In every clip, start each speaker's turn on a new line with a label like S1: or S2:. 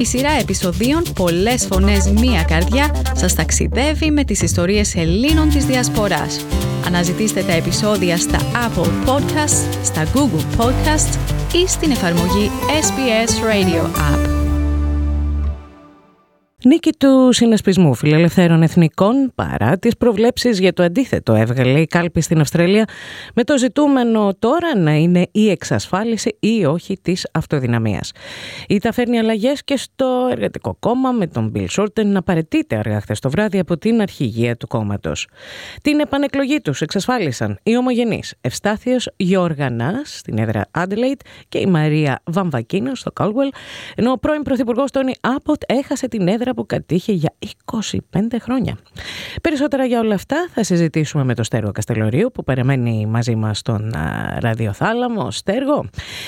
S1: Η σειρά επεισοδίων «Πολλές φωνές, μία καρδιά» σας ταξιδεύει με τις ιστορίες Ελλήνων της Διασποράς. Αναζητήστε τα επεισόδια στα Apple Podcasts, στα Google Podcasts ή στην εφαρμογή SBS Radio App.
S2: Νίκη του συνασπισμού φιλελευθέρων εθνικών, παρά τις προβλέψεις για το αντίθετο, έβγαλε η κάλπη στην Αυστραλία, με το ζητούμενο τώρα να είναι η εξασφάλιση ή όχι της αυτοδυναμίας. Η ΙΤΑ φέρνει αλλαγές και στο Εργατικό Κόμμα, με τον Bill Shorten να παραιτείται αργά χθες το βράδυ από την αρχηγία του κόμματος. Την επανεκλογή τους εξασφάλισαν οι ομογενείς Ευστάθιος Γιοργανάς στην έδρα Adelaide και η Μαρία Βαμβακίνο στο Caldwell, ενώ ο πρώην πρωθυπουργός Τόνι Άποτ έχασε την έδρα που κατήχε για 25 χρόνια. Περισσότερα για όλα αυτά θα συζητήσουμε με τον Στέργο Καστελορίου, που παραμένει μαζί μας στον ραδιοθάλαμο. Στέργο,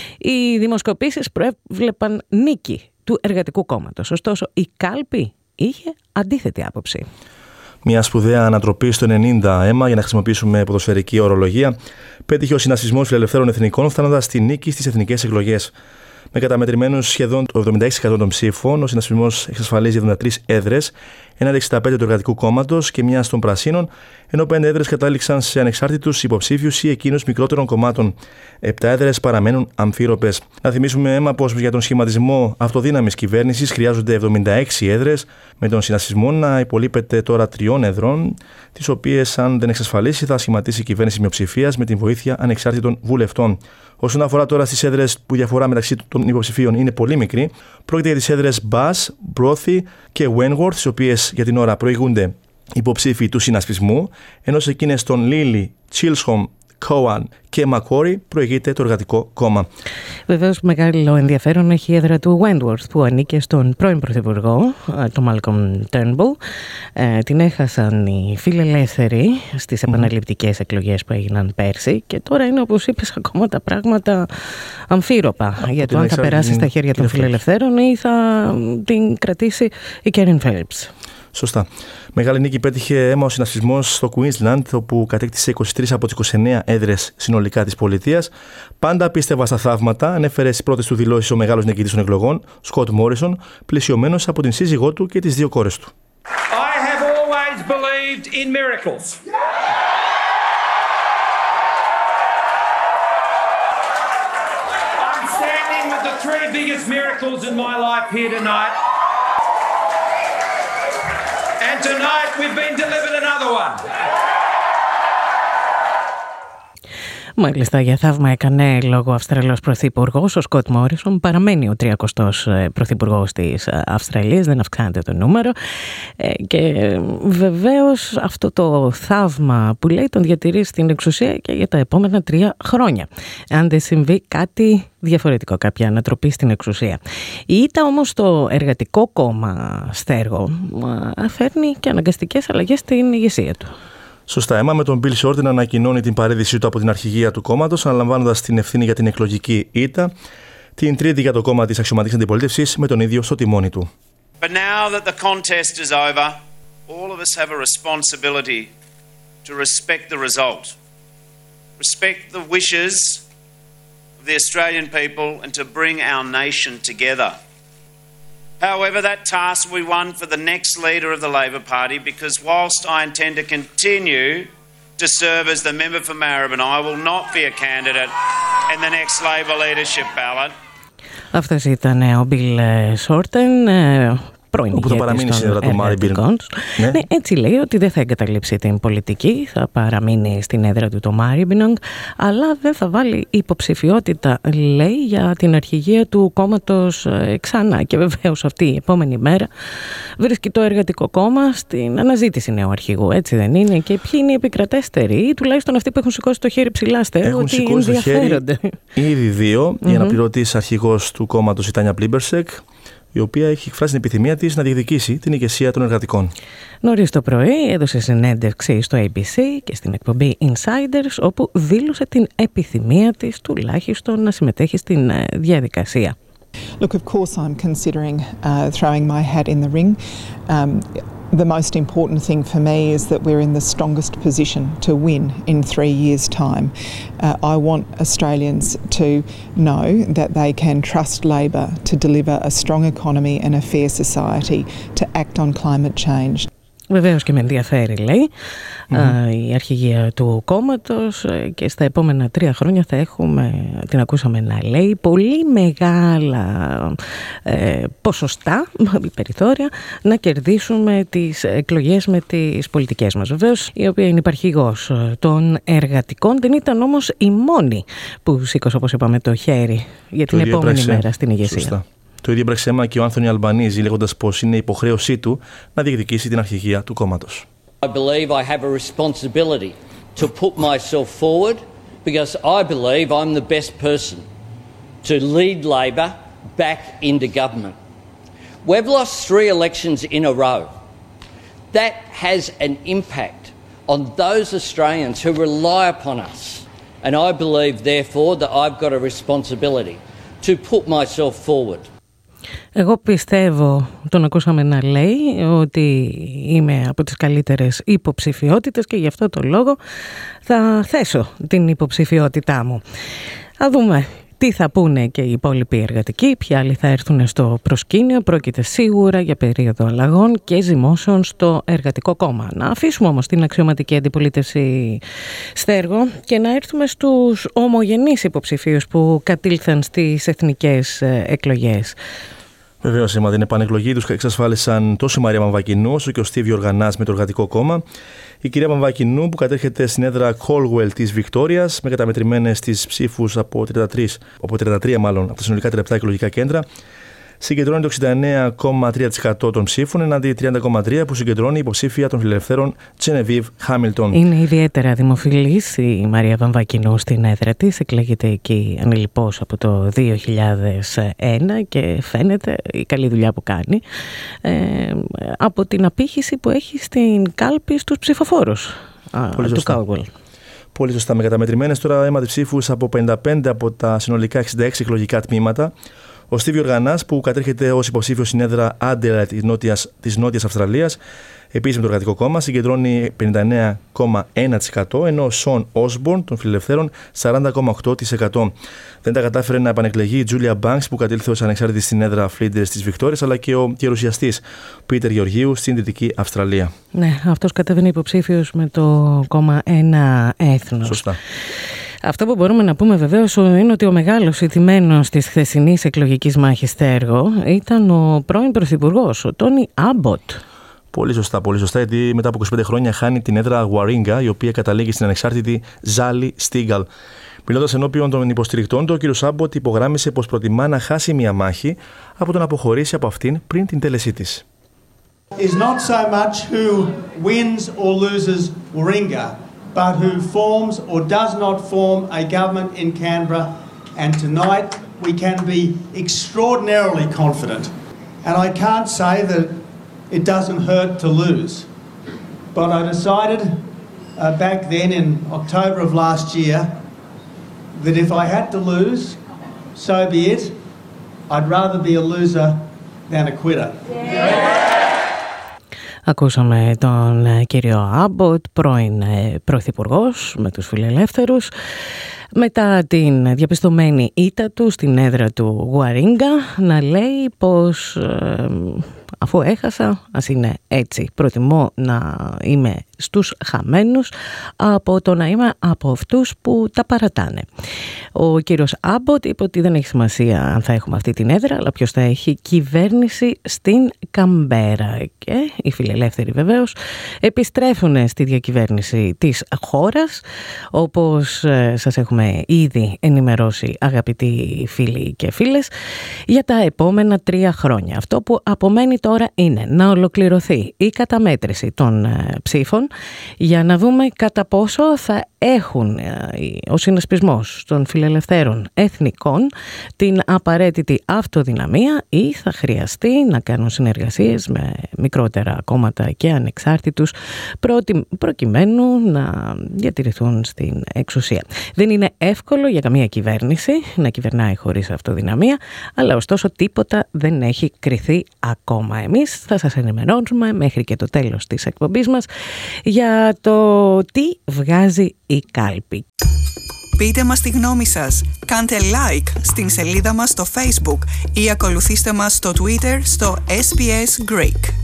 S2: οι δημοσκοπήσεις προέβλεπαν νίκη του Εργατικού Κόμματος. Ωστόσο, η κάλπη είχε αντίθετη άποψη.
S3: Μια σπουδαία ανατροπή στο 90 αίμα, για να χρησιμοποιήσουμε ποδοσφαιρική ορολογία, πέτυχε ο συνασπισμός φιλελευθέρων εθνικών, φτάνοντας στη νίκη στις εθνικές εκλογές. Με καταμετρημένους σχεδόν το 76% των ψήφων, ο συνασπισμός εξασφαλίζει 73 έδρες, έναντι 65 του Εργατικού Κόμματος και μια των Πρασίνων, ενώ 5 έδρες κατάληξαν σε ανεξάρτητους υποψήφιους ή εκείνους μικρότερων κομμάτων. 7 έδρες παραμένουν αμφίροπες. Να θυμίσουμε, Έμα, πως για τον σχηματισμό αυτοδύναμης κυβέρνησης χρειάζονται 76 έδρες, με τον συνασπισμό να υπολείπεται τώρα 3 έδρων, τις οποίες, αν δεν εξασφαλίσει, θα σχηματίσει κυβέρνηση μειοψηφίας με την βοήθεια ανεξάρτητων βουλευτών. Όσον αφορά τώρα στις έδρες που η διαφορά μεταξύ των υποψηφίων είναι πολύ μικρή, πρόκειται για τις έδρες Bass, Brophy και Wentworth, τις οποίες για την ώρα προηγούνται υποψήφοι του συνασπισμού, ενώ σε εκείνες των Lilly, Chisholm, Cowan και Macquarie προηγείται το Εργατικό Κόμμα.
S2: Βεβαίως, μεγάλο ενδιαφέρον έχει η έδρα του Wentworth, που ανήκε στον πρώην πρωθυπουργό, τον Malcolm Turnbull. Την έχασαν οι φιλελεύθεροι στις επαναληπτικές εκλογές που έγιναν πέρσι και τώρα είναι, όπως είπες, ακόμα τα πράγματα αμφίροπα για το αν θα περάσει στα χέρια των φιλελευθέρων ή θα την κρατήσει η Kerryn Phelps.
S3: Σωστά. Μεγάλη νίκη πέτυχε, Έμα, ο συνασπισμός στο Queensland, όπου κατέκτησε 23 από τις 29 έδρες συνολικά της πολιτείας. Πάντα πίστευα στα θαύματα, ανέφερε στις πρώτες του δηλώσεις ο μεγάλος νικητής των εκλογών, Σκοτ Μόρισον, πλαισιωμένος από την σύζυγό του και τις 2 κόρες του.
S4: I have always believed in miracles. I'm standing with the 3 biggest miracles in my life here tonight. And tonight we've been delivered another one.
S2: Μάλιστα, για θαύμα έκανε λόγο ο Αυστραλός πρωθυπουργός, ο Σκοτ Μόρισον. Παραμένει ο 30ος πρωθυπουργός της Αυστραλίας, δεν αυξάνεται το νούμερο. Και βεβαίως αυτό το θαύμα που λέει τον διατηρεί στην εξουσία και για τα επόμενα 3 χρόνια. Αν δεν συμβεί κάτι διαφορετικό, κάποια ανατροπή στην εξουσία. Η ΙΤΑ όμως στο Εργατικό Κόμμα, Στέργο, φέρνει και αναγκαστικές αλλαγές στην ηγεσία του.
S3: Σωστά, Έμα, με τον Bill Shorten να ανακοινώνει την παραίδησή του από την αρχηγία του κόμματος, αναλαμβάνοντας την ευθύνη για την εκλογική ήττα, την τρίτη για το κόμμα της αξιωματικής αντιπολίτευσης, με τον ίδιο στο τιμόνι του.
S5: But now that the contest is over, all of us have a responsibility to respect the result, respect the wishes of the Australian people, and to bring our nation together. However, that task will be one for the next leader of the Labor Party, because whilst I intend to continue to serve as the member for Maribyrnong, I will not be a candidate in the next Labor leadership ballot.
S2: Αυτός ήταν ο Bill Shorten, πρώην ηγέτης των Εργατικών. Ναι, έτσι λέει ότι δεν θα εγκαταλείψει την πολιτική, θα παραμείνει στην έδρα του το Maribyrnong, αλλά δεν θα βάλει υποψηφιότητα, λέει, για την αρχηγία του κόμματος ξανά. Και βεβαίως αυτή η επόμενη μέρα βρίσκει το Εργατικό Κόμμα στην αναζήτηση νέου αρχηγού, έτσι δεν είναι? Και ποιοι είναι οι επικρατέστεροι, ή τουλάχιστον αυτοί που έχουν σηκώσει το χέρι ψηλά, Στέργο, ότι ενδιαφέρονται?
S3: Ήδη 2. Η αναπληρωτής αρχηγός του κόμματος, η Τάνια Πλίμπερσεκ, η οποία έχει εκφράσει την επιθυμία της να διεκδικήσει την ηγεσία των εργατικών.
S2: Νωρίς το πρωί έδωσε συνέντευξη στο ABC και στην εκπομπή Insiders, όπου δήλωσε την επιθυμία της τουλάχιστον να συμμετέχει στην διαδικασία.
S6: Look, of course I'm considering throwing my hat in the ring. The most important thing for me is that we're in the strongest position to win in 3 years' time. I want Australians to know that they can trust Labor to deliver a strong economy and a fair society, to act on climate change.
S2: Βεβαίως και με ενδιαφέρει, λέει, η αρχηγία του κόμματος, και στα επόμενα 3 χρόνια θα έχουμε, την ακούσαμε να λέει, πολύ μεγάλα ποσοστά, περιθώρια, να κερδίσουμε τις εκλογές με τις πολιτικές μας. Βεβαίως, η οποία είναι υπαρχηγός των εργατικών, δεν ήταν όμως η μόνη που σήκωσε, όπως είπαμε, το χέρι για την επόμενη μέρα στην ηγεσία.
S3: Σωστά. Το ίδιο έπραξε αίμα και ο Άνθονι Αλμπανίζη, λέγοντας πως είναι υποχρέωσή του να διεκδικήσει την αρχηγία του κόμματος.
S7: I believe I have a responsibility to put myself forward because I believe I'm the best person to lead Labor back into government. We've lost 3 elections in a row. That has an impact on those Australians who rely upon us. And I believe, therefore, that I've got a responsibility to put myself forward.
S2: Εγώ πιστεύω, τον ακούσαμε να λέει, ότι είμαι από τις καλύτερες υποψηφιότητες και γι' αυτό το λόγο θα θέσω την υποψηφιότητά μου. Θα δούμε τι θα πούνε και οι υπόλοιποι εργατικοί, ποιοι άλλοι θα έρθουν στο προσκήνιο. Πρόκειται σίγουρα για περίοδο αλλαγών και ζυμώσεων στο Εργατικό Κόμμα. Να αφήσουμε όμως την αξιωματική αντιπολίτευση στέργο και να έρθουμε στους ομογενείς υποψηφίους που κατήλθαν στις εθνικές εκλογές.
S3: Βεβαίως, την επανεκλογή τους εξασφάλισαν τόσο η Μαρία Μαμβακινού όσο και ο Στίβι Οργανάς με το Εργατικό Κόμμα. Η κυρία Μαμβακινού, που κατέρχεται στην έδρα Colwell της Βικτόριας, με καταμετρημένες τις ψήφους από 33 από τα συνολικά 37 εκλογικά κέντρα, συγκεντρώνει το 69,3% των ψήφων, εναντί 30,3% που συγκεντρώνει η υποψήφια των φιλελευθέρων Τζενεβίβ Χάμιλτον.
S2: Είναι ιδιαίτερα δημοφιλής η Μαρία Μαμβακινού στην έδρα της. Εκλέγεται εκεί ανελιπώς από το 2001 και φαίνεται η καλή δουλειά που κάνει από την απήχηση που έχει στην κάλπη στους ψηφοφόρους του Colwell.
S3: Πολύ σωστά. Με καταμετρημένες τώρα αίματι ψήφους από 55 από τα συνολικά 66 εκλογικά τμήματα, ο Στίβι Οργανάς, που κατέρχεται ως υποψήφιος στην έδρα Adelaide της Νότιας Αυστραλίας, επίσης με το Εργατικό Κόμμα, συγκεντρώνει 59,1%, ενώ ο Σον Όσμπορν των Φιλελευθέρων 40,8%. Δεν τα κατάφερε να επανεκλεγεί η Τζούλια Μπάνκς, που κατήλθε ως ανεξάρτητη στην έδρα Φλίντερς της Βικτόριας, αλλά και ο γερουσιαστής Πίτερ Γεωργίου στην Δυτική Αυστραλία.
S2: Ναι, αυτός κατέβαινε υποψήφιος με το κόμμα Ένα Έθνος.
S3: Σωστά.
S2: Αυτό που μπορούμε να πούμε βεβαίως είναι ότι ο μεγάλος ηττημένος της χθεσινής εκλογικής μάχης στέργο ήταν ο πρώην πρωθυπουργός, ο Τόνι Άμποτ.
S3: Πολύ σωστά, γιατί μετά από 25 χρόνια χάνει την έδρα Warringah, η οποία καταλήγει στην ανεξάρτητη Ζάλι Στίγκαλ. Μιλώντας ενώπιον των υποστηρικτών του, ο κ. Άμποτ υπογράμμισε πως προτιμά να χάσει μια μάχη από το να αποχωρήσει από αυτήν πριν την τέλεσή της.
S8: Is not so much who wins or loses Warringah, but who forms or does not form a government in Canberra, and tonight we can be extraordinarily confident. And I can't say that it doesn't hurt to lose, but I decided back then in October of last year that if I had to lose, so be it. I'd rather be a loser than a quitter.
S2: Ακούσαμε τον κύριο Άμποτ, πρώην πρωθυπουργός με τους φιλελεύθερους, μετά την διαπιστωμένη ήττα του στην έδρα του Warringah, να λέει πως αφού έχασα, ας είναι έτσι, προτιμώ να είμαι στους χαμένους από το να είμαι από αυτούς που τα παρατάνε. Ο κύριος Άμποτ είπε ότι δεν έχει σημασία αν θα έχουμε αυτή την έδρα, αλλά ποιος θα έχει κυβέρνηση στην Καμπέρα. Και οι φιλελεύθεροι βεβαίως επιστρέφουν στη διακυβέρνηση της χώρας, όπως σας έχουμε ήδη ενημερώσει, αγαπητοί φίλοι και φίλες, για τα επόμενα 3 χρόνια. Αυτό που απομένει τώρα είναι να ολοκληρωθεί η καταμέτρηση των ψήφων για να δούμε κατά πόσο θα έχουν ο συνασπισμός των φιλελευθέρων εθνικών την απαραίτητη αυτοδυναμία ή θα χρειαστεί να κάνουν συνεργασίες με μικρότερα κόμματα και ανεξάρτητους προκειμένου να διατηρηθούν στην εξουσία. Δεν είναι εύκολο για καμία κυβέρνηση να κυβερνάει χωρίς αυτοδυναμία, αλλά ωστόσο τίποτα δεν έχει κριθεί ακόμα. Εμείς θα σας ενημερώνουμε μέχρι και το τέλος της εκπομπής μας για το τι βγάζει η κάλπη.
S9: Πείτε μας τη γνώμη σας, κάντε like στην σελίδα μας στο Facebook ή ακολουθήστε μας στο Twitter στο SBS Greek.